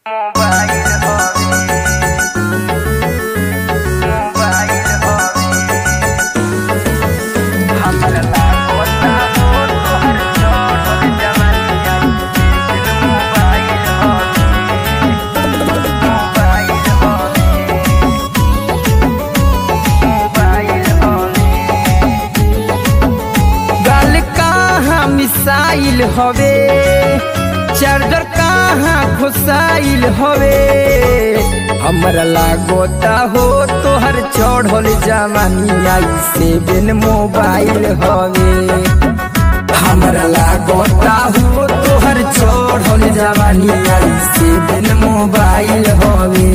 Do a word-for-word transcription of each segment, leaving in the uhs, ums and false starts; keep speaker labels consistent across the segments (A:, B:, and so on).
A: Missile हवे charger कहाँ घुसाइल हवे हमरा लागोता हो तोहर चढ़ल जवानी ऐसे बिन मोबाइल हवे हमरा लागोता हो तोहर चढ़ल जवानी ऐसे बिन मोबाइल हवे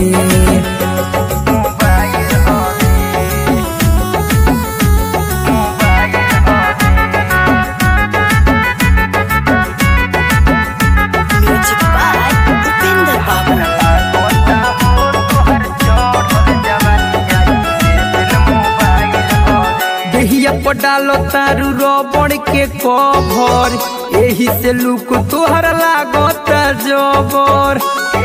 A: डालो तारू रबड़ के कवर एही से लुक तोहर लागता जबर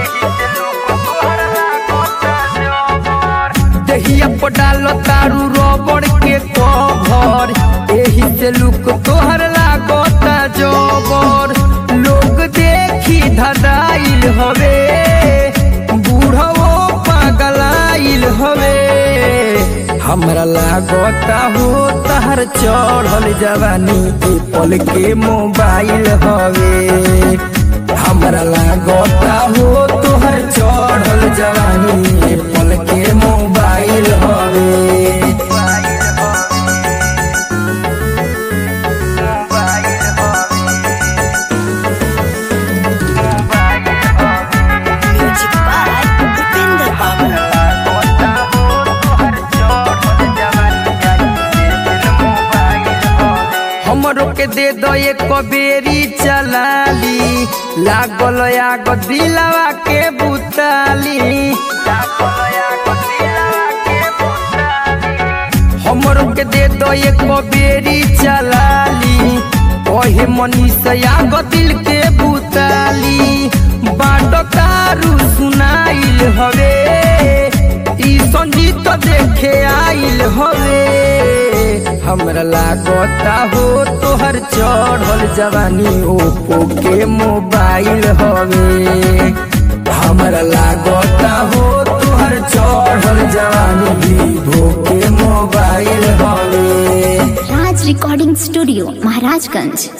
A: दहिया पर डालो तारू रबड़ के कवर एही से लुक तोहर लागता जबर लोग देखी धदाइल हवे बूढ़ो पागलाइल हवे हमरा लागता हो तहर चढ़ल जवानी के पल के मोबाइल हवे हमरा लागता हो तोहर चढ़ल जवानी के पल के मोबाइल हवे हमरो के दे दो एक बेरी चलाली लागल आग दिलवा के बुताली हमरो के दे दो एक बेरी चलाली ओहे मनीष आग दिल के बुताली बाटो तारू सुनाइल हवे ई संगीत देखे आइल हवे हमरा लागता हो तोहर चढ़ल जवानी ओप्पो के मोबाइल हवे हमरा लागता हो तोहर चढ़ल जवानी वीवो के मोबाइल हवे।
B: Raj recording studio Maharajganj.